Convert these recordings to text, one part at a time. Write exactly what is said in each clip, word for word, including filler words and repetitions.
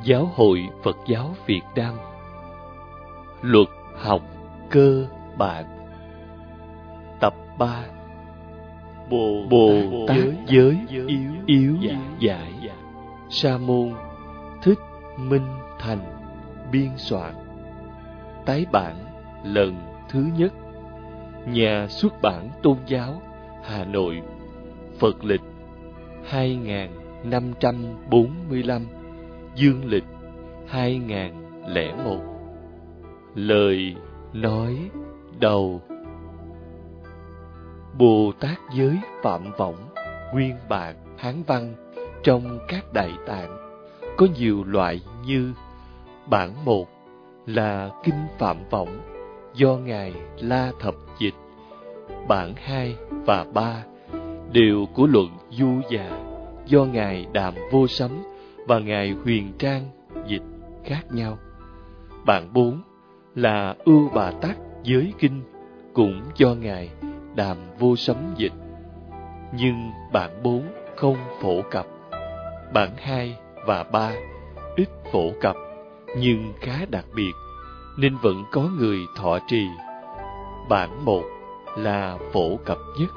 Giáo hội Phật giáo Việt Nam. Luật học cơ bản. Tập ba. Bồ, Bồ Tát giới, giới yếu, yếu giải, giải. Sa môn Thích Minh Thành biên soạn. Tái bản lần thứ nhất. Nhà xuất bản Tôn giáo, Hà Nội. Phật lịch hai nghìn năm trăm bốn mươi lăm, dương lịch hai nghìn lẻ một. Lời nói đầu. Bồ Tát giới Phạm Võng, nguyên bản Hán văn trong các Đại Tạng có nhiều loại như: bản một là Kinh Phạm Võng do Ngài La Thập dịch, bản hai và ba đều của luận Du Già do Ngài Đàm Vô Sấm và Ngài Huyền Trang dịch khác nhau. Bản bốn là Ưu Bà Tát Giới Kinh, cũng do Ngài Đàm Vô Sấm dịch, nhưng bản bốn không phổ cập. Bản hai và ba ít phổ cập nhưng khá đặc biệt, nên vẫn có người thọ trì. Bản một là phổ cập nhất.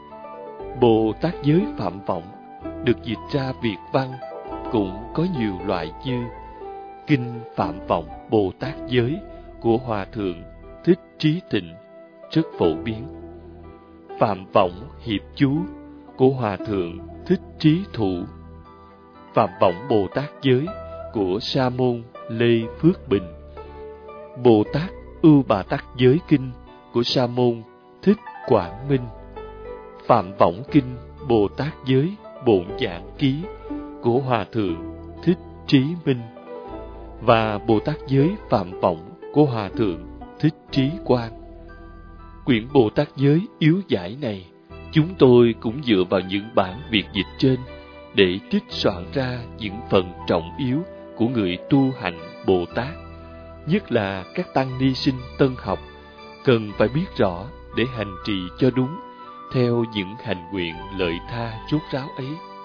Bồ Tát giới Phạm Võng được dịch ra Việt văn cũng có nhiều loại như: Kinh Phạm Võng Bồ Tát giới của Hòa Thượng Thích Trí Tịnh rất phổ biến. Phạm Võng Hiệp chú của Hòa Thượng Thích Trí Thủ. Phạm Võng Bồ Tát giới của Sa môn Lê Phước Bình. Bồ Tát Ưu Bà Tát giới kinh của Sa môn Thích Quảng Minh. Phạm Võng kinh Bồ Tát giới Bổn Giảng ký của Hòa Thượng Thích Trí Minh và Bồ Tát giới Phạm Võng của Hòa Thượng Thích Trí Quang. Quyển Bồ Tát giới yếu giải này, chúng tôi cũng dựa vào những bản Việt dịch trên để trích soạn ra những phần trọng yếu của người tu hành Bồ Tát, nhất là các tăng ni sinh tân học cần phải biết rõ để hành trì cho đúng theo những hành nguyện lợi tha rốt ráo ấy.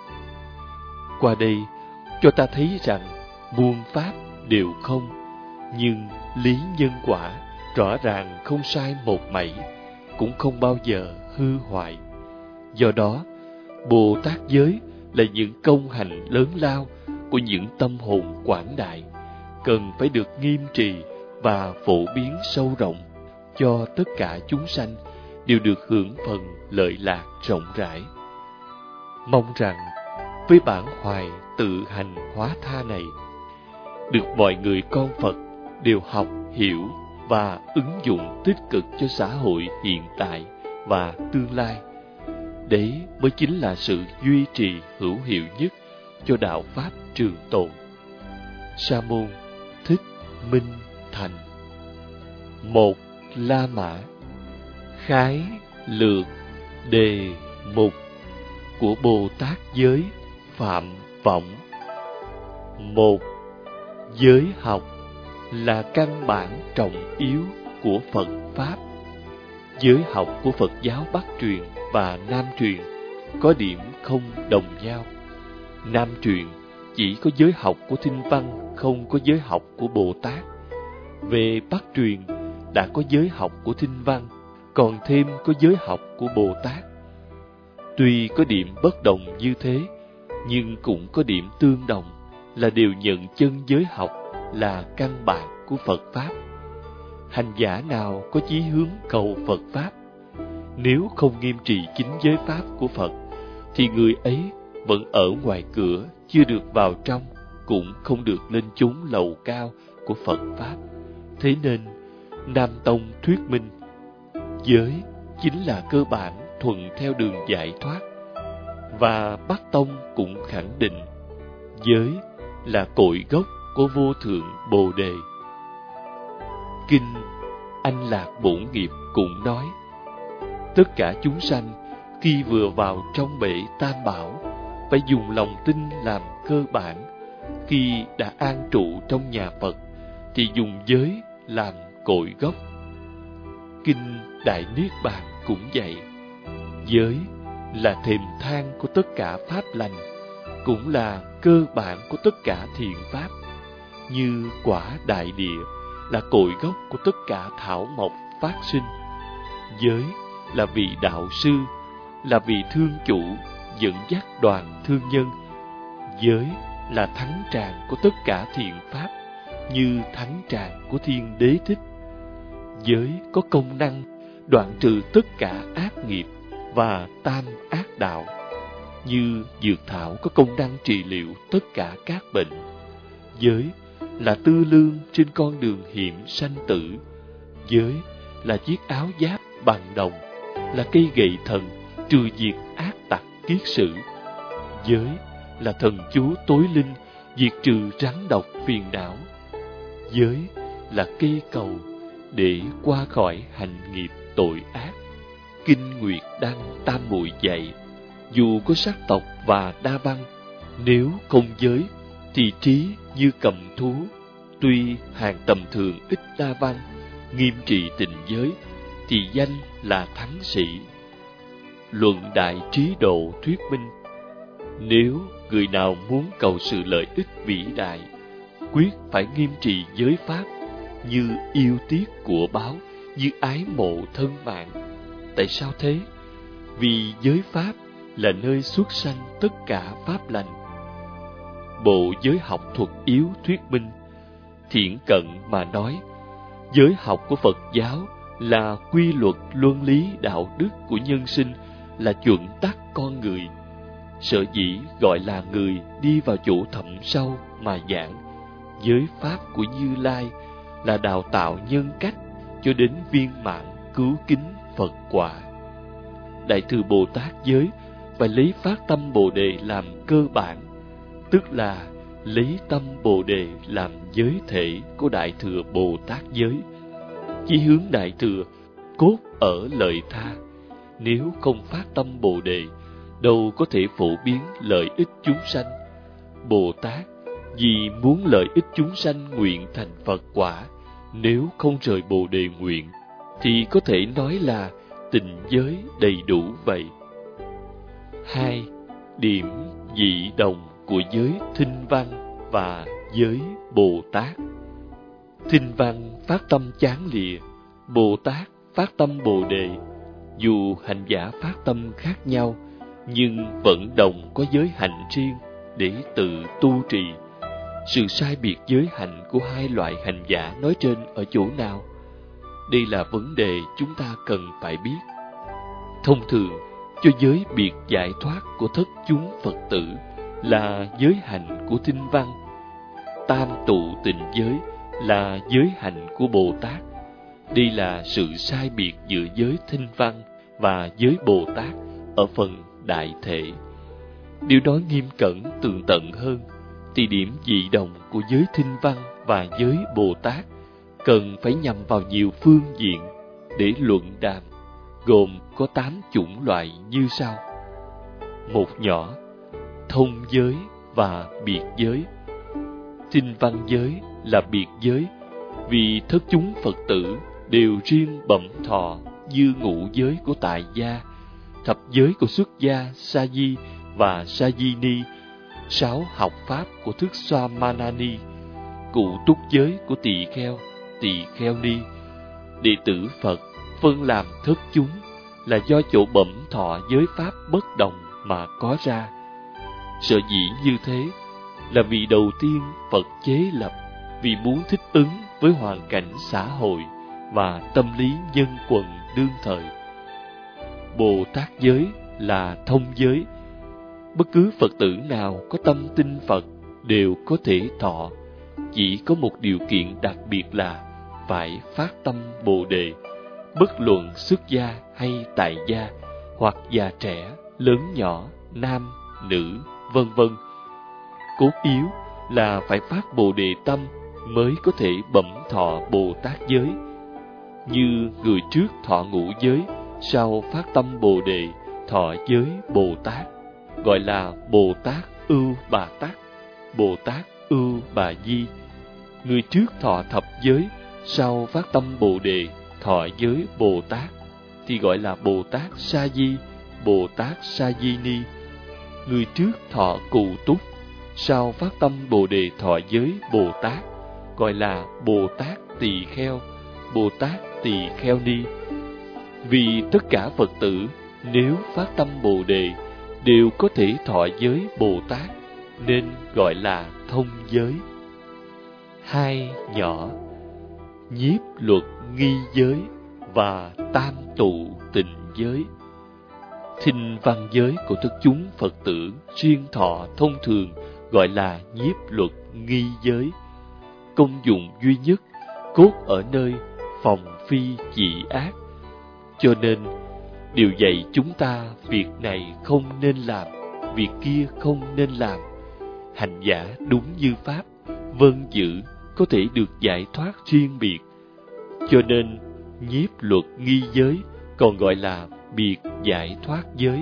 Qua đây cho ta thấy rằng muôn pháp đều không, nhưng lý nhân quả rõ ràng không sai một mảy, cũng không bao giờ hư hoại. Do đó, Bồ Tát giới là những công hành lớn lao của những tâm hồn quảng đại, cần phải được nghiêm trì và phổ biến sâu rộng cho tất cả chúng sanh đều được hưởng phần lợi lạc rộng rãi. Mong rằng với bản hoài tự hành hóa tha này, được mọi người con Phật đều học, hiểu và ứng dụng tích cực cho xã hội hiện tại và tương lai. Đấy mới chính là sự duy trì hữu hiệu nhất cho đạo Pháp trường tồn. Sa môn Thích Minh Thành. Một La Mã. Khái lược đề mục của Bồ Tát giới Phạm Võng. Một. Giới học là căn bản trọng yếu của Phật Pháp. Giới học của Phật giáo Bắc truyền và Nam truyền có điểm không đồng nhau. Nam truyền chỉ có giới học của Tinh Văn, không có giới học của Bồ Tát. Về Bắc truyền đã có giới học của Tinh Văn, còn thêm có giới học của Bồ Tát. Tuy có điểm bất đồng như thế, nhưng cũng có điểm tương đồng là đều nhận chân giới học là căn bản của Phật Pháp. Hành giả nào có chí hướng cầu Phật Pháp, nếu không nghiêm trì chính giới Pháp của Phật, thì người ấy vẫn ở ngoài cửa, chưa được vào trong, cũng không được lên chốn lầu cao của Phật Pháp. Thế nên, Nam Tông thuyết minh, giới chính là cơ bản thuận theo đường giải thoát, và Bắc Tông cũng khẳng định, giới là cội gốc của vô thượng Bồ Đề. Kinh Anh Lạc Bổn Nghiệp cũng nói, tất cả chúng sanh khi vừa vào trong bể Tam Bảo phải dùng lòng tin làm cơ bản, khi đã an trụ trong nhà Phật thì dùng giới làm cội gốc. Kinh Đại Niết Bàn cũng vậy, giới là thềm thang của tất cả pháp lành, cũng là cơ bản của tất cả thiện pháp. như quả đại địa, là cội gốc của tất cả thảo mộc phát sinh. Giới là vị đạo sư, là vị thương chủ dẫn dắt đoàn thương nhân. Giới là thắng tràng của tất cả thiện pháp, như thắng tràng của Thiên Đế Thích. Giới có công năng đoạn trừ tất cả ác nghiệp và tam ác đạo, như dược thảo có công năng trị liệu tất cả các bệnh. Giới là tư lương trên con đường hiểm sanh tử. Giới là chiếc áo giáp bằng đồng, là cây gậy thần trừ diệt ác tặc kiết sử. Giới là thần chú tối linh diệt trừ rắn độc phiền não. Giới là cây cầu để qua khỏi hành nghiệp tội ác. Kinh Nguyệt Đăng Tam Muội dạy, dù có sắc tộc và đa văn, nếu không giới thì trí như cầm thú. Tuy hàng tầm thường ít đa văn, nghiêm trị tình giới thì danh là thắng sĩ. Luận Đại Trí Độ thuyết minh, nếu người nào muốn cầu sự lợi ích vĩ đại, quyết phải nghiêm trì giới pháp, như yêu tiếc của báo, như ái mộ thân mạng. Tại sao thế? Vì giới pháp là nơi xuất sanh tất cả pháp lành. Bộ Giới học thuật yếu thuyết minh, thiện cận mà nói, giới học của Phật giáo là quy luật luân lý đạo đức của nhân sinh, là chuẩn tắc con người. Sở dĩ gọi là người đi vào chỗ thẳm sâu mà giảng, giới pháp của Như Lai là đào tạo nhân cách cho đến viên mãn cứu kính Phật quả. Đại thừa Bồ Tát giới phải lấy phát tâm Bồ Đề làm cơ bản, tức là lấy tâm Bồ Đề làm giới thể của Đại thừa Bồ Tát giới. Chí hướng Đại thừa cốt ở lợi tha. Nếu không phát tâm Bồ Đề, đâu có thể phổ biến lợi ích chúng sanh. Bồ Tát vì muốn lợi ích chúng sanh nguyện thành Phật quả, nếu không rời Bồ Đề nguyện, thì có thể nói là tình giới đầy đủ vậy. Hai, điểm dị đồng của giới Thinh Văn và giới Bồ Tát. Thinh Văn phát tâm chán lìa, Bồ Tát phát tâm Bồ Đề. Dù hành giả phát tâm khác nhau, nhưng vẫn đồng có giới hạnh riêng để tự tu trì. Sự sai biệt giới hạnh của hai loại hành giả nói trên ở chỗ nào? Đây là vấn đề chúng ta cần phải biết. Thông thường, cho giới biệt giải thoát của thất chúng Phật tử là giới hạnh của Thinh Văn. Tam tụ tình giới là giới hạnh của Bồ Tát. Đây là sự sai biệt giữa giới Thinh Văn và giới Bồ Tát ở phần đại thể. Điều nói nghiêm cẩn tường tận hơn, thì điểm dị đồng của giới Thinh Văn và giới Bồ Tát cần phải nhằm vào nhiều phương diện để luận đàm, gồm có tám chủng loại như sau. Một nhỏ, thông giới và biệt giới. Thinh Văn giới là biệt giới, vì thất chúng Phật tử đều riêng bẩm thọ như ngũ giới của tại gia, thập giới của xuất gia sa di và sa di ni, sáu học pháp của thức xoa manani, cụ túc giới của tỳ kheo, tỳ kheo ni. Đệ tử Phật phân làm thất chúng là do chỗ bẩm thọ giới pháp bất đồng mà có ra. Sở dĩ như thế là vì đầu tiên Phật chế lập, vì muốn thích ứng với hoàn cảnh xã hội và tâm lý nhân quần đương thời. Bồ Tát giới là thông giới. Bất cứ Phật tử nào có tâm tin Phật đều có thể thọ, chỉ có một điều kiện đặc biệt là phải phát tâm Bồ Đề, bất luận xuất gia hay tại gia, hoặc già trẻ, lớn nhỏ, nam, nữ, vân vân. Cốt yếu là phải phát Bồ Đề tâm mới có thể bẩm thọ Bồ Tát giới. Như người trước thọ ngũ giới, sau phát tâm Bồ Đề thọ giới Bồ Tát, gọi là Bồ Tát Ưu Bà Tát, Bồ Tát Ưu Bà Di. Người trước thọ thập giới, sau phát tâm Bồ Đề thọ giới Bồ Tát, thì gọi là Bồ Tát Sa Di, Bồ Tát Sa Di Ni. Người trước thọ cụ túc, sau phát tâm Bồ Đề thọ giới Bồ Tát, gọi là Bồ Tát Tỳ Kheo, Bồ Tát Tỳ Kheo Ni. Vì tất cả Phật tử nếu phát tâm Bồ Đề đều có thể thọ giới Bồ Tát, nên gọi là thông giới. Hai nhỏ, nhiếp luật nghi giới và tam tụ tịnh giới. Thinh văn giới của tất chúng Phật tử xuyên thọ thông thường gọi là nhiếp luật nghi giới. Công dụng duy nhất cốt ở nơi phòng phi trị ác. Cho nên điều dạy chúng ta việc này không nên làm, việc kia không nên làm. Hành giả đúng như pháp, vâng giữ có thể được giải thoát riêng biệt. Cho nên nhiếp luật nghi giới còn gọi là biệt giải thoát giới.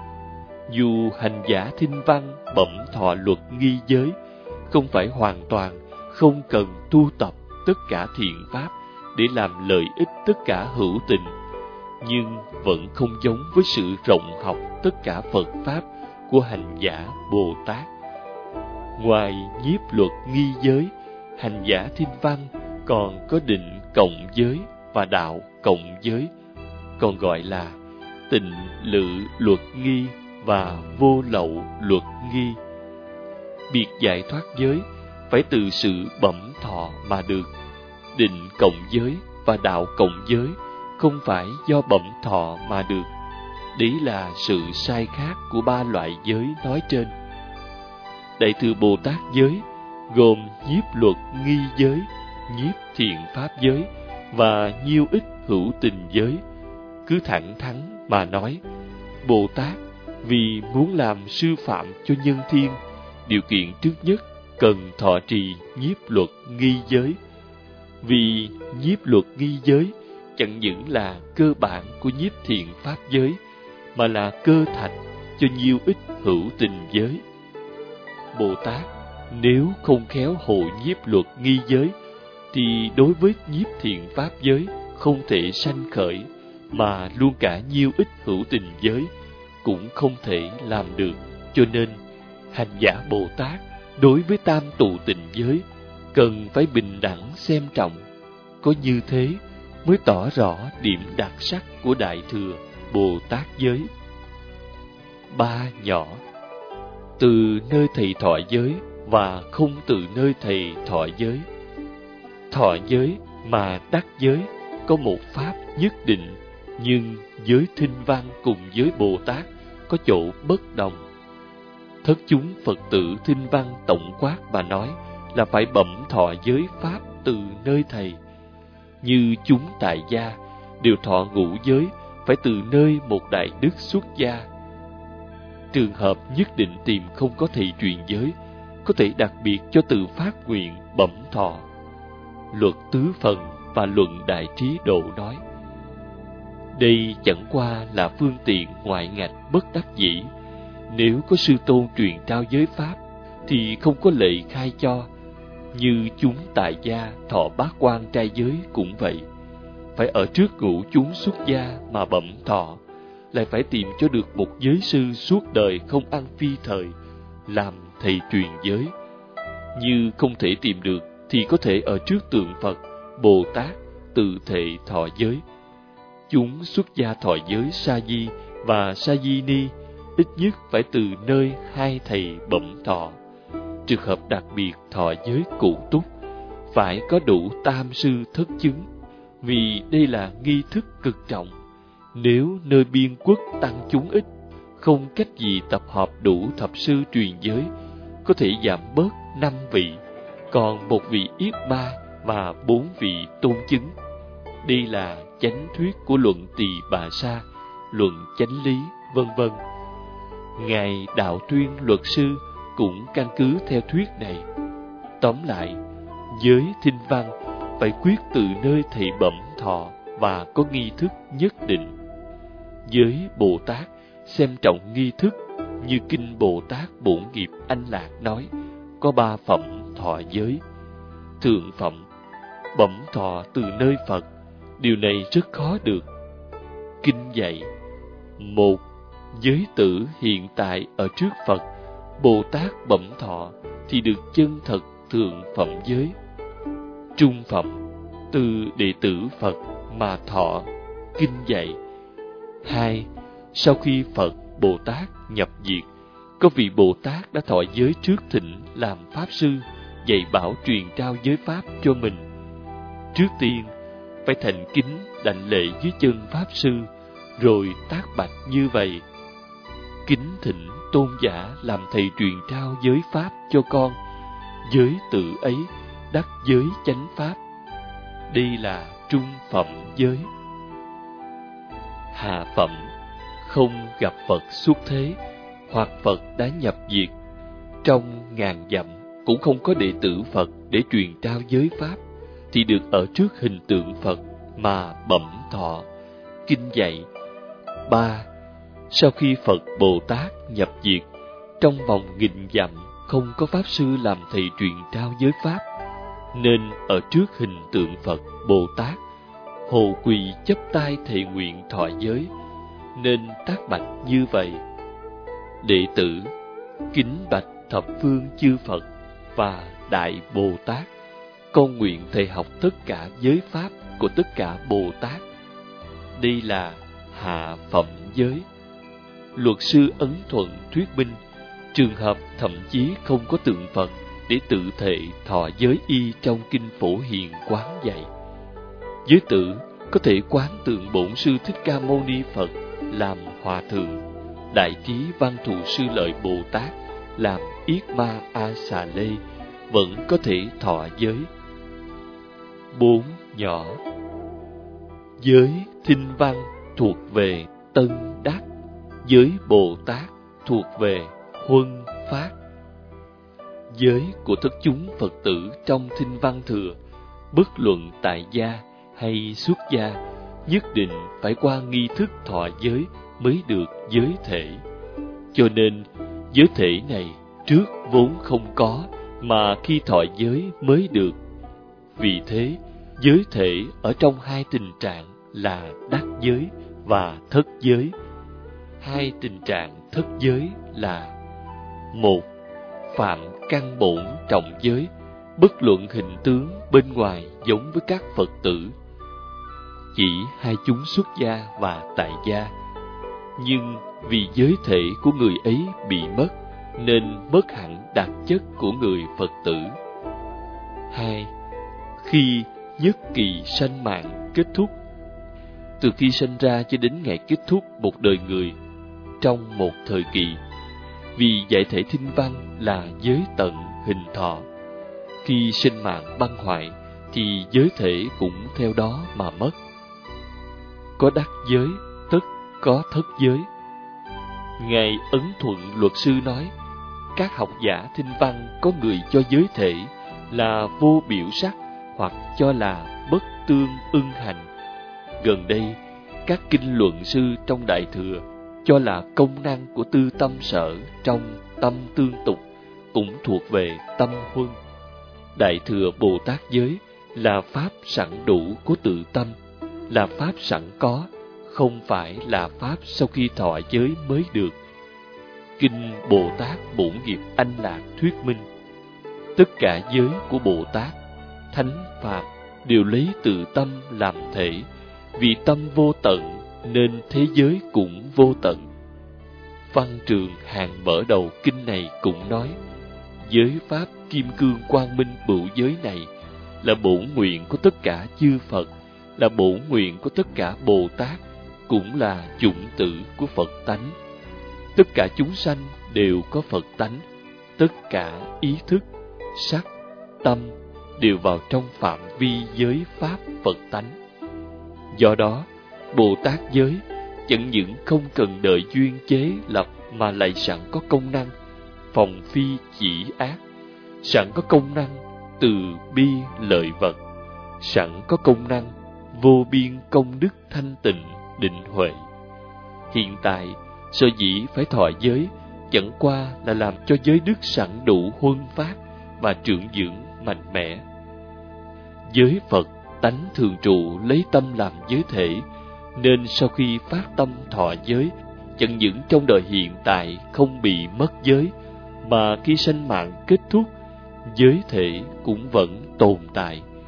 Dù hành giả thinh văn bẩm thọ luật nghi giới, không phải hoàn toàn không cần tu tập tất cả thiện pháp để làm lợi ích tất cả hữu tình, nhưng vẫn không giống với sự rộng học tất cả Phật Pháp của hành giả Bồ Tát. Ngoài nhiếp luật nghi giới, hành giả thinh văn còn có định cộng giới và đạo cộng giới, còn gọi là tịnh lự luật nghi và vô lậu luật nghi. Biệt giải thoát giới phải từ sự bẩm thọ mà được. Định cộng giới và đạo cộng giới không phải do bẩm thọ mà được. Đấy là sự sai khác của ba loại giới nói trên. Đại thừa Bồ Tát giới gồm nhiếp luật nghi giới, nhiếp thiện pháp giới và nhiêu ít hữu tình giới. Cứ thẳng thắn mà nói, Bồ Tát vì muốn làm sư phạm cho nhân thiên, điều kiện trước nhất cần thọ trì nhiếp luật nghi giới. Vì nhiếp luật nghi giới chẳng những là cơ bản của nhiếp thiện pháp giới, mà là cơ thạch cho nhiêu ít hữu tình giới. Bồ Tát nếu không khéo hộ nhiếp luật nghi giới, thì đối với nhiếp thiện pháp giới không thể sanh khởi, mà luôn cả nhiêu ít hữu tình giới cũng không thể làm được. Cho nên hành giả Bồ Tát đối với tam tụ tịnh giới cần phải bình đẳng xem trọng. Có như thế mới tỏ rõ điểm đặc sắc của Đại thừa Bồ Tát giới. Ba nhỏ, từ nơi thầy thọ giới và không từ nơi thầy thọ giới. Thọ giới mà đắc giới có một pháp nhất định, nhưng giới thinh văn cùng giới Bồ Tát có chỗ bất đồng. Thất chúng Phật tử thinh văn tổng quát mà nói là phải bẩm thọ giới pháp từ nơi thầy. Như chúng tại gia đều thọ ngũ giới phải từ nơi một đại đức xuất gia. Trường hợp nhất định tìm không có thầy truyền giới, có thể đặc biệt cho từ phát nguyện bẩm thọ. Luật tứ phần và luận đại trí độ nói, đây chẳng qua là phương tiện ngoại ngạch bất đắc dĩ. Nếu có sư tôn truyền trao giới pháp thì không có lệ khai cho. Như chúng tại gia thọ bát quan trai giới cũng vậy, phải ở trước ngũ chúng xuất gia mà bẩm thọ, lại phải tìm cho được một giới sư suốt đời không ăn phi thời làm thầy truyền giới. Như không thể tìm được thì có thể ở trước tượng Phật, Bồ Tát tự thể thọ giới. Chúng xuất gia thọ giới sa di và sa di ni ít nhất phải từ nơi hai thầy bẩm thọ. Trường hợp đặc biệt thọ giới cụ túc phải có đủ tam sư thất chứng, vì đây là nghi thức cực trọng. Nếu nơi biên quốc tăng chúng ít, không cách gì tập hợp đủ thập sư truyền giới, có thể giảm bớt năm vị, còn một vị yết ba và bốn vị tôn chứng. Đây là chánh thuyết của luận Tỳ Bà Sa, luận chánh lý, vân vân. Ngài Đạo Tuyên luật sư cũng căn cứ theo thuyết này. Tóm lại, giới thinh văn phải quyết từ nơi thầy bẩm thọ và có nghi thức nhất định. Giới Bồ Tát xem trọng nghi thức, như kinh Bồ Tát Bổn Nghiệp Anh Lạc nói, có ba phẩm thọ giới. Thượng phẩm, bẩm thọ từ nơi Phật, điều này rất khó được. Kinh dạy, một, giới tử hiện tại ở trước Phật, Bồ Tát bẩm thọ thì được chân thật thượng phẩm giới. Trung phẩm, từ đệ tử Phật mà thọ kinh dạy. Hai, sau khi Phật Bồ Tát nhập diệt, có vị Bồ Tát đã thọ giới trước thỉnh làm Pháp Sư, dạy bảo truyền trao giới Pháp cho mình. Trước tiên, phải thành kính đảnh lễ dưới chân Pháp Sư, rồi tác bạch như vậy: kính thỉnh tôn giả làm thầy truyền trao giới Pháp cho con. Giới tự ấy đắc giới chánh Pháp. Đây là trung phẩm giới. Hạ phẩm, không gặp Phật xuất thế, hoặc Phật đã nhập diệt. Trong ngàn dặm cũng không có đệ tử Phật để truyền trao giới Pháp, thì được ở trước hình tượng Phật mà bẩm thọ kinh dạy. Ba, sau khi Phật Bồ Tát nhập diệt, trong vòng nghìn dặm không có Pháp Sư làm thầy truyền trao giới Pháp, nên ở trước hình tượng Phật Bồ Tát, hồ quỳ chắp tay thệ nguyện thọ giới, nên tác bạch như vậy: đệ tử kính bạch thập phương chư Phật và Đại Bồ Tát, con nguyện thầy học tất cả giới Pháp của tất cả Bồ Tát. Đây là hạ phẩm giới. Luật sư ấn thuận thuyết minh, trường hợp thậm chí không có tượng Phật để tự thệ thọ giới y trong kinh Phổ Hiền quán dạy. Giới tử có thể quán tượng Bổn Sư Thích Ca Mâu Ni Phật làm hòa thượng, Đại Trí Văn Thù Sư Lợi Bồ Tát làm Yết Ma A Xà Lê, vẫn có thể thọ giới. Bốn nhỏ. Giới Thinh Văn thuộc về Tân Đắc, giới Bồ Tát thuộc về Huân Phát. Giới của thất chúng Phật tử trong Thinh Văn Thừa, bất luận tại gia hay xuất gia, nhất định phải qua nghi thức thọ giới mới được giới thể. Cho nên giới thể này trước vốn không có, mà khi thọ giới mới được. Vì thế, giới thể ở trong hai tình trạng là đắc giới và thất giới. Hai tình trạng thất giới là: một, phạm căn bổn trọng giới, bất luận hình tướng bên ngoài giống với các Phật tử, chỉ hai chúng xuất gia và tại gia, nhưng vì giới thể của người ấy bị mất, nên mất hẳn đặc chất của người Phật tử. Hai, khi nhất kỳ sanh mạng kết thúc, từ khi sanh ra cho đến ngày kết thúc một đời người, trong một thời kỳ, vì giải thể Thinh Văn là giới tận hình thọ, khi sinh mạng băng hoại thì giới thể cũng theo đó mà mất. Có đắc giới, tất có thất giới. Ngài Ấn Thuận luật sư nói, các học giả Thinh Văn có người cho giới thể là vô biểu sắc, hoặc cho là bất tương ưng hành. Gần đây, các kinh luận sư trong Đại Thừa cho là công năng của tư tâm sở trong tâm tương tục cũng thuộc về tâm huân. Đại Thừa Bồ Tát giới là pháp sẵn đủ của tự tâm, là pháp sẵn có, không phải là pháp sau khi thọ giới mới được. Kinh Bồ Tát Bổn Nghiệp Anh Lạc thuyết minh, tất cả giới của Bồ Tát, Thánh Pháp đều lấy tự tâm làm thể, vì tâm vô tận nên thế giới cũng vô tận. Văn Trường hàng mở đầu kinh này cũng nói, giới pháp kim cương quang minh bửu giới này là bổn nguyện của tất cả chư Phật, là bổn nguyện của tất cả Bồ Tát, cũng là chủng tử của Phật tánh. Tất cả chúng sanh đều có Phật tánh, tất cả ý thức, sắc, tâm đều vào trong phạm vi giới pháp Phật tánh. Do đó, Bồ Tát giới chẳng những không cần đợi duyên chế lập, mà lại sẵn có công năng phòng phi chỉ ác, sẵn có công năng từ bi lợi vật, sẵn có công năng vô biên công đức thanh tịnh định huệ. Hiện tại, sở dĩ phải thọ giới chẳng qua là làm cho giới đức sẵn đủ huân phát và trưởng dưỡng mạnh mẽ. Giới Phật tánh thường trụ lấy tâm làm giới thể, nên sau khi phát tâm thọ giới, chẳng những trong đời hiện tại không bị mất giới, mà khi sanh mạng kết thúc, giới thể cũng vẫn tồn tại.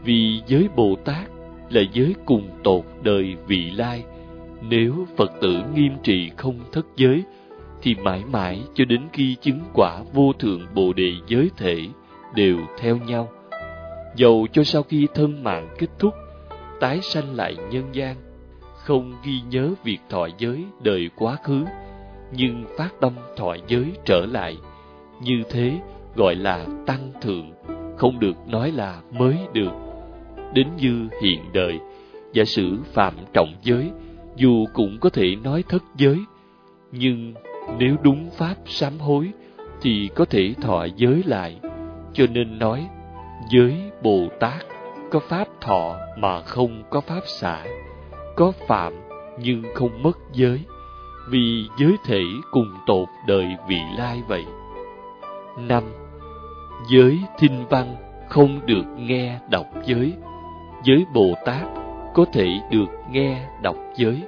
Vì giới Bồ Tát là giới cùng tột đời vị lai. Nếu Phật tử nghiêm trì không thất giới, thì mãi mãi cho đến khi chứng quả vô thượng Bồ Đề giới thể đều theo nhau. Dầu cho sau khi thân mạng kết thúc, tái sanh lại nhân gian, không ghi nhớ việc thọ giới đời quá khứ, nhưng phát tâm thọ giới trở lại, như thế gọi là tăng thượng, không được nói là mới được. Đến như hiện đời, giả sử phạm trọng giới, dù cũng có thể nói thất giới, nhưng nếu đúng pháp sám hối thì có thể thọ giới lại. Cho nên nói giới Bồ Tát có pháp thọ mà không có pháp xả, có phạm nhưng không mất giới, vì giới thể cùng tột đời vị lai vậy. Năm. Giới thinh văn không được nghe đọc giới. Giới Bồ Tát có thể được nghe đọc giới.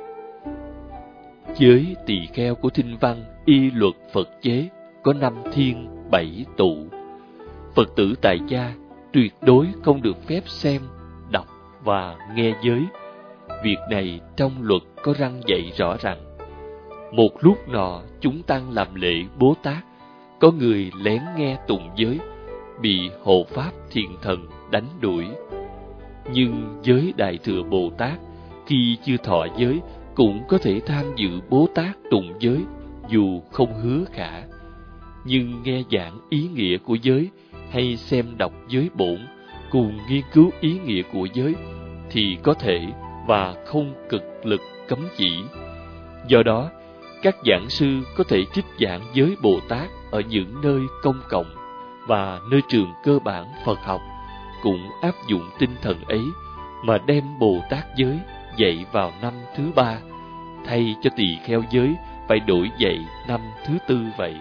Giới tỳ kheo của thinh văn y luật Phật chế có năm thiên bảy tụ. Phật tử tại gia tuyệt đối không được phép xem, đọc và nghe giới. Việc này trong luật có răn dạy rõ rằng: một lúc nọ chúng tăng làm lễ Bố Tát, có người lén nghe tụng giới, bị hộ pháp thiện thần đánh đuổi. Nhưng giới Đại Thừa Bồ Tát khi chưa thọ giới cũng có thể tham dự Bố Tát tụng giới, dù không hứa khả. Nhưng nghe giảng ý nghĩa của giới hay xem đọc giới bổn cùng nghiên cứu ý nghĩa của giới thì có thể và không cực lực cấm chỉ. Do đó, các giảng sư có thể trích giảng giới Bồ Tát ở những nơi công cộng và nơi trường cơ bản Phật học, cũng áp dụng tinh thần ấy mà đem Bồ Tát giới dạy vào năm thứ ba, thay cho tỳ kheo giới phải đổi dạy năm thứ tư vậy.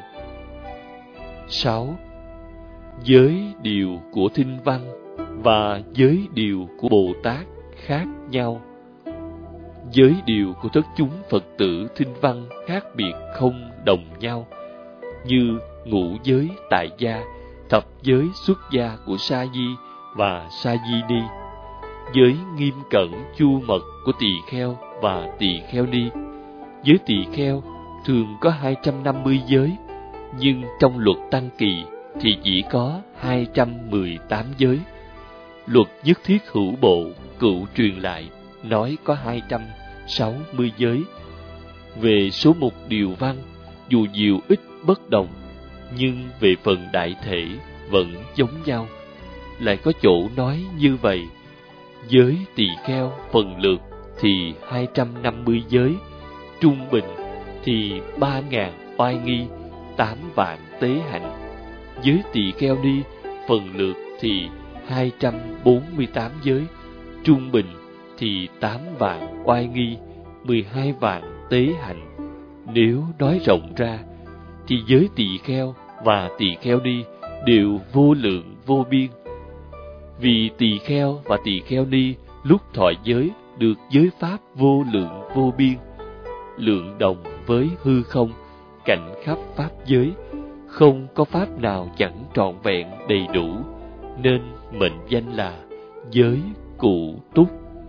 Sáu. Giới điều của thinh văn và giới điều của Bồ Tát khác nhau. Giới điều của tất chúng Phật tử thinh văn khác biệt không đồng nhau, như ngũ giới tại gia, thập giới xuất gia của Sa Di và Sa Di Ni, giới nghiêm cẩn chu mật của tỳ kheo và tỳ kheo ni. Giới tỳ kheo thường có hai trăm năm mươi giới, nhưng trong luật Tăng Kỳ thì chỉ có hai trăm mười tám giới. Luật Nhất Thiết Hữu Bộ cựu truyền lại nói có hai trăm sáu mươi giới. Về số mục điều văn, dù nhiều ít bất đồng, nhưng về phần đại thể vẫn giống nhau. Lại có chỗ nói như vậy: giới tỳ kheo phần lượt thì hai trăm năm mươi giới, trung bình thì ba ngàn oai nghi, tám vạn tế hạnh. Giới tỳ kheo ni phần lượt thì hai trăm bốn mươi tám giới, trung bình thì tám vạn oai nghi, mười hai vạn tế hạnh. Nếu nói rộng ra thì giới tỳ kheo và tỳ kheo ni đều vô lượng vô biên. Vì tỳ kheo và tỳ kheo ni lúc thọ giới được giới pháp vô lượng vô biên, lượng đồng với hư không, cảnh khắp pháp giới, không có pháp nào chẳng trọn vẹn đầy đủ, nên mệnh danh là giới cụ túc.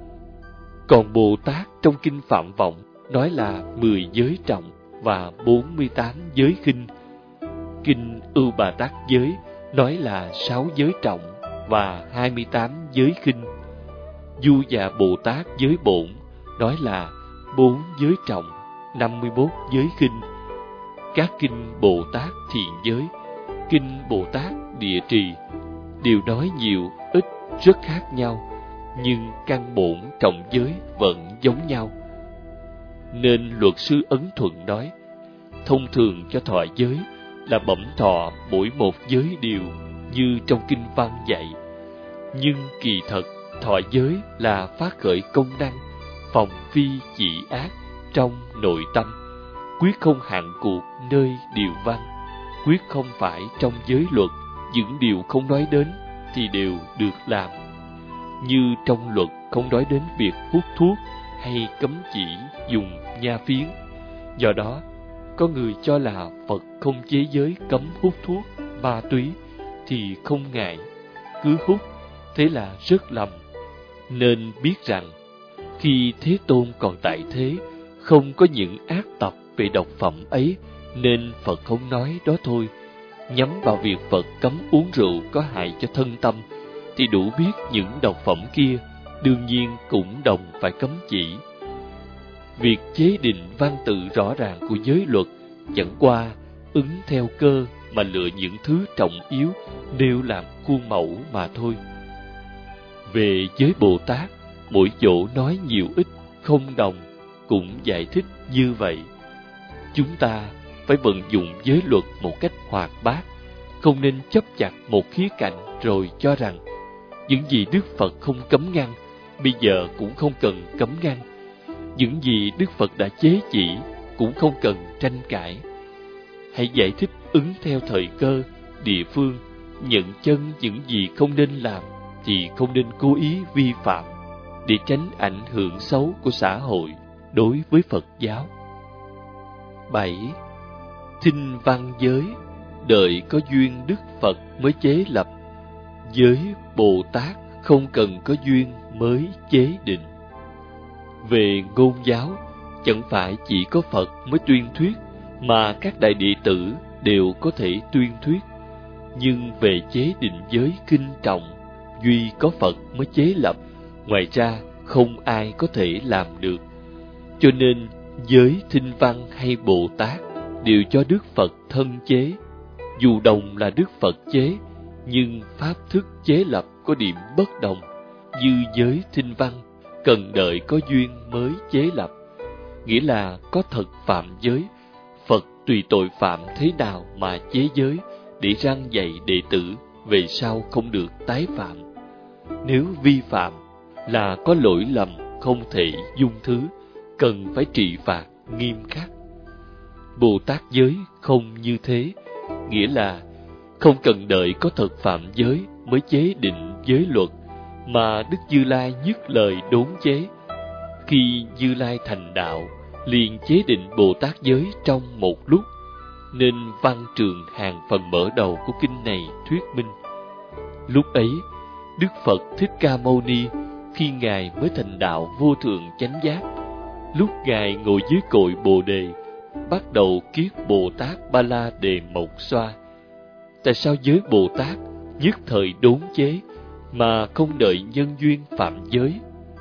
Còn Bồ Tát trong kinh Phạm Vọng nói là mười giới trọng và bốn mươi tám giới khinh. Kinh Ưu Bà Tát giới nói là sáu giới trọng và hai mươi tám giới khinh. Du Già Bồ Tát giới bổn nói là bốn giới trọng, năm mươi mốt giới khinh. Các kinh Bồ Tát Thiện Giới, kinh Bồ Tát Địa Trì đều nói nhiều ít rất khác nhau, nhưng căn bổn trọng giới vẫn giống nhau. Nên luật sư Ấn Thuận nói, thông thường cho thọ giới là bẩm thọ mỗi một giới điều như trong kinh văn dạy. Nhưng kỳ thật thọ giới là phát khởi công năng, phòng phi chỉ ác trong nội tâm, quyết không hạn cuộc nơi điều văn, quyết không phải trong giới luật, những điều không nói đến thì đều được làm. Như trong luật không nói đến việc hút thuốc hay cấm chỉ dùng nha phiến. Do đó, có người cho là Phật không chế giới cấm hút thuốc, ma túy thì không ngại, cứ hút thế là rất lầm. Nên biết rằng, khi Thế Tôn còn tại thế, không có những ác tập về độc phẩm ấy, nên Phật không nói đó thôi. Nhắm vào việc Phật cấm uống rượu có hại cho thân tâm, thì đủ biết những độc phẩm kia đương nhiên cũng đồng phải cấm chỉ. Việc chế định văn tự rõ ràng của giới luật chẳng qua ứng theo cơ mà lựa những thứ trọng yếu nêu làm khuôn mẫu mà thôi. Về giới Bồ Tát, mỗi chỗ nói nhiều ít không đồng, cũng giải thích như vậy. Chúng ta phải vận dụng giới luật một cách hoạt bát, không nên chấp chặt một khía cạnh rồi cho rằng những gì Đức Phật không cấm ngăn, bây giờ cũng không cần cấm ngăn. Những gì Đức Phật đã chế chỉ cũng không cần tranh cãi. Hãy giải thích ứng theo thời cơ, địa phương, nhận chân những gì không nên làm thì không nên cố ý vi phạm, để tránh ảnh hưởng xấu của xã hội đối với Phật giáo. bảy. Thinh văn giới, đợi có duyên Đức Phật mới chế lập. Giới Bồ Tát không cần có duyên mới chế định. Về ngôn giáo, chẳng phải chỉ có Phật mới tuyên thuyết, mà các đại đệ tử đều có thể tuyên thuyết. Nhưng về chế định giới kinh trọng, duy có Phật mới chế lập, ngoài ra không ai có thể làm được. Cho nên giới Thinh văn hay Bồ Tát đều cho Đức Phật thân chế. Dù đồng là Đức Phật chế, nhưng pháp thức chế lập có điểm bất đồng. Như giới Thinh văn cần đợi có duyên mới chế lập, nghĩa là có thật phạm giới, Phật tùy tội phạm thế nào mà chế giới, để răn dạy đệ tử về sau không được tái phạm. Nếu vi phạm là có lỗi lầm không thể dung thứ, cần phải trị phạt nghiêm khắc. Bồ Tát giới không như thế, nghĩa là không cần đợi có thật phạm giới mới chế định giới luật, mà Đức Như Lai nhất lời đốn chế. Khi Như Lai thành đạo, liền chế định Bồ Tát giới trong một lúc, nên văn trường hàng phần mở đầu của kinh này thuyết minh. Lúc ấy, Đức Phật Thích Ca Mâu Ni, khi Ngài mới thành đạo vô thượng chánh giác, lúc Ngài ngồi dưới cội Bồ Đề, bắt đầu kiết Bồ Tát Ba La Đề Mộc Xoa. Tại sao giới Bồ Tát nhất thời đốn chế, mà không đợi nhân duyên phạm giới?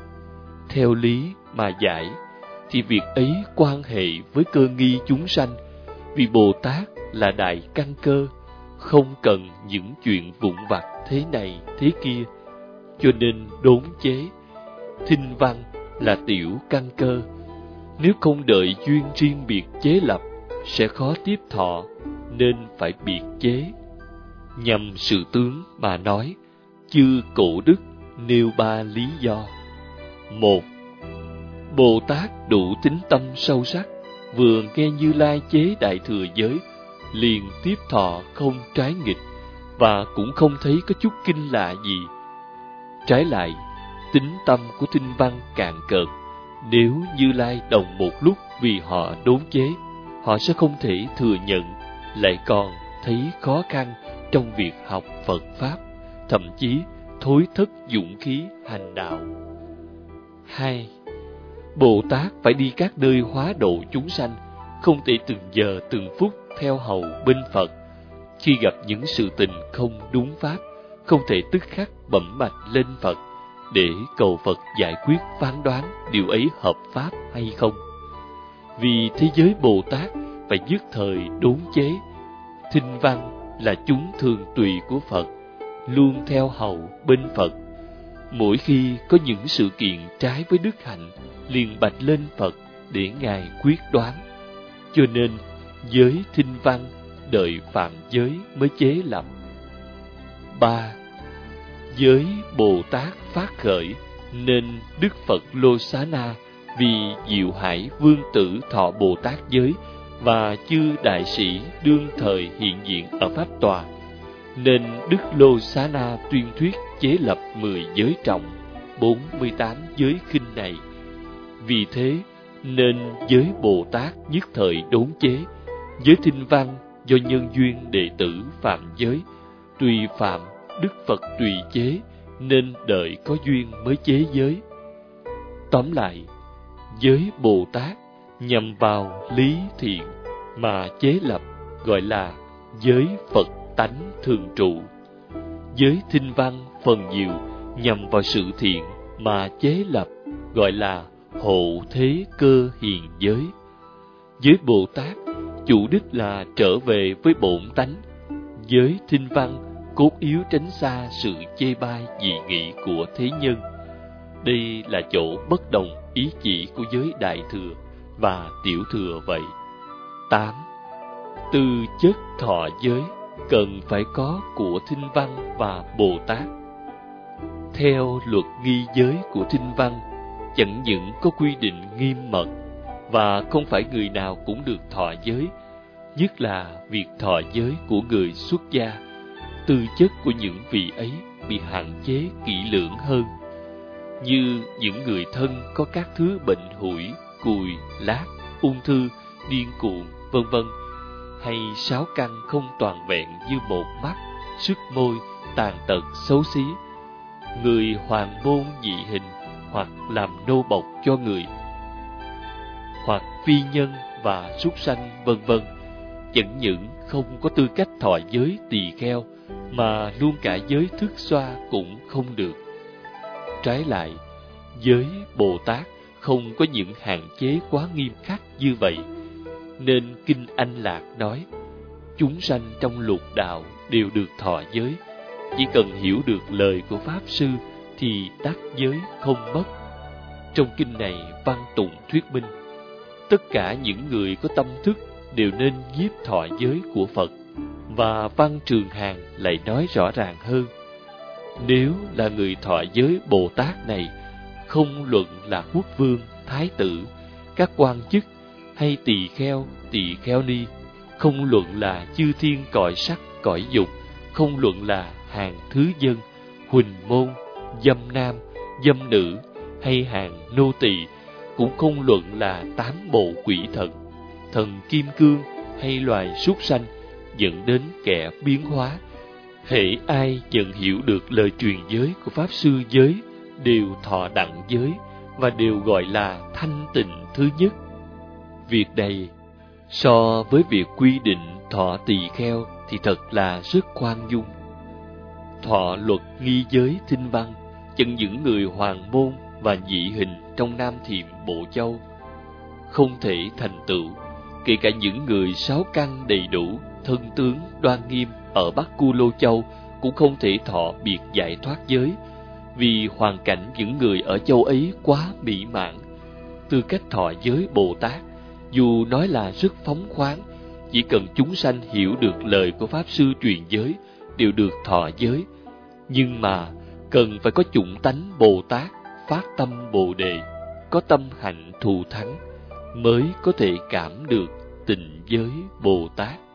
Theo lý mà giải, thì việc ấy quan hệ với cơ nghi chúng sanh, vì Bồ Tát là đại căn cơ, không cần những chuyện vụn vặt thế này thế kia, cho nên đốn chế. Thinh văn là tiểu căn cơ, nếu không đợi duyên riêng biệt chế lập, sẽ khó tiếp thọ, nên phải biệt chế. Nhằm sự tướng mà nói, chư cổ đức nêu ba lý do. Một, Bồ Tát đủ tín tâm sâu sắc, vừa nghe Như Lai chế đại thừa giới, liền tiếp thọ không trái nghịch, và cũng không thấy có chút kinh lạ gì. Trái lại, tín tâm của Thinh văn cạn cợt. Nếu Như Lai đồng một lúc vì họ đốn chế, họ sẽ không thể thừa nhận, lại còn thấy khó khăn trong việc học Phật Pháp, thậm chí thối thất dũng khí hành đạo. Hai, Bồ Tát phải đi các nơi hóa độ chúng sanh, không thể từng giờ từng phút theo hầu bên Phật. Khi gặp những sự tình không đúng pháp, không thể tức khắc bẩm bạch lên Phật, để cầu Phật giải quyết phán đoán điều ấy hợp pháp hay không. Vì thế giới Bồ Tát phải dứt thời đốn chế. Thinh văn là chúng thường tùy của Phật, luôn theo hầu bên Phật. Mỗi khi có những sự kiện trái với đức hạnh, liền bạch lên Phật để Ngài quyết đoán. Cho nên giới Thinh văn đợi phạm giới mới chế lập. Ba, giới Bồ Tát phát khởi, nên Đức Phật Lô Xá Na vì Diệu Hải Vương Tử thọ Bồ Tát giới, và chư đại sĩ đương thời hiện diện ở pháp tòa, nên Đức Lô Xá Na tuyên thuyết chế lập mười giới trọng, bốn mươi tám giới khinh này. Vì thế nên giới Bồ Tát nhất thời đốn chế. Giới Thinh văn do nhân duyên đệ tử phạm giới, tùy phạm Đức Phật tùy chế, nên đợi có duyên mới chế giới. Tóm lại, giới Bồ Tát nhằm vào lý thiện mà chế lập gọi là giới Phật tánh thường trụ. Giới Thinh Văn phần diệu nhằm vào sự thiện mà chế lập gọi là hộ thế cơ hiền giới. Giới Bồ Tát chủ đích là trở về với bổn tánh. Giới Thinh Văn cốt yếu tránh xa sự chê bai dị nghị của thế nhân. Đây là chỗ bất đồng ý chỉ của giới Đại Thừa và Tiểu Thừa vậy. tám. Tư chất thọ giới cần phải có của Thinh Văn và Bồ Tát. Theo luật nghi giới của Thinh Văn, chẳng những có quy định nghiêm mật và không phải người nào cũng được thọ giới, nhất là việc thọ giới của người xuất gia. Tư chất của những vị ấy bị hạn chế kỹ lưỡng hơn, như những người thân có các thứ bệnh hủi, cùi, lát, ung thư, điên cuồng, vân vân, hay sáu căn không toàn vẹn như một mắt, sức môi, tàn tật, xấu xí, người hoàng môn dị hình, hoặc làm nô bộc cho người, hoặc phi nhân và súc sanh, vân vân, chẳng những không có tư cách thọ giới tỳ kheo, mà luôn cả giới thức xoa cũng không được. Trái lại, giới Bồ Tát không có những hạn chế quá nghiêm khắc như vậy, nên Kinh Anh Lạc nói, chúng sanh trong lục đạo đều được thọ giới, chỉ cần hiểu được lời của Pháp Sư thì đắc giới không mất. Trong kinh này văn tụng thuyết minh, tất cả những người có tâm thức đều nên nhiếp thọ giới của Phật. Và Văn Trường Hàn lại nói rõ ràng hơn, nếu là người thọ giới Bồ Tát này, không luận là quốc vương, thái tử, các quan chức hay tỳ kheo, tỳ kheo ni, không luận là chư thiên cõi sắc, cõi dục, không luận là hàng thứ dân, huỳnh môn, dâm nam, dâm nữ hay hàng nô tỳ, cũng không luận là tám bộ quỷ thần, thần kim cương hay loài súc sanh, dẫn đến kẻ biến hóa. Hễ ai nhận hiểu được lời truyền giới của Pháp Sư giới, đều thọ đặng giới và đều gọi là thanh tịnh thứ nhất. Việc này so với việc quy định thọ tỳ kheo thì thật là rất khoan dung. Thọ luật nghi giới Thinh Văn, chẳng những người hoàng môn và dị hình trong Nam Thiệm Bộ Châu không thể thành tựu, kể cả những người sáu căn đầy đủ, thân tướng đoan nghiêm ở Bắc Cu Lô Châu cũng không thể thọ biệt giải thoát giới, vì hoàn cảnh những người ở châu ấy quá mỹ mãn. Tư cách thọ giới Bồ Tát, dù nói là rất phóng khoáng, chỉ cần chúng sanh hiểu được lời của Pháp Sư truyền giới, đều được thọ giới. Nhưng mà cần phải có chủng tánh Bồ Tát, phát tâm Bồ Đề, có tâm hạnh thù thắng, mới có thể cảm được tịnh giới Bồ Tát.